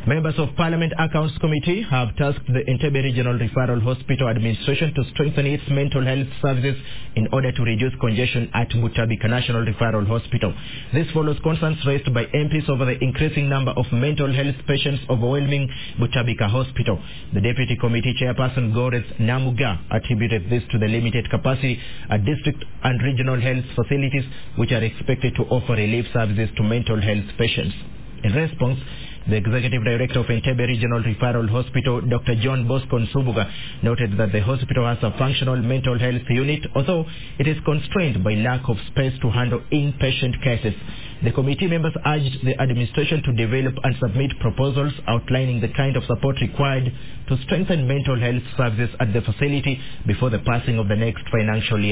Members of Parliament Accounts Committee have tasked the Entebbe Regional Referral Hospital Administration to strengthen its mental health services in order to reduce congestion at Butabika National Referral Hospital. This follows concerns raised by MPs over the increasing number of mental health patients overwhelming Butabika Hospital. The Deputy Committee Chairperson Goreth Namuga attributed this to the limited capacity at district and regional health facilities, which are expected to offer relief services to mental health patients. In response, the Executive Director of Entebbe Regional Referral Hospital, Dr. John Bosco Nsubuga, noted that the hospital has a functional mental health unit, although it is constrained by lack of space to handle inpatient cases. The committee members urged the administration to develop and submit proposals outlining the kind of support required to strengthen mental health services at the facility before the passing of the next financial year.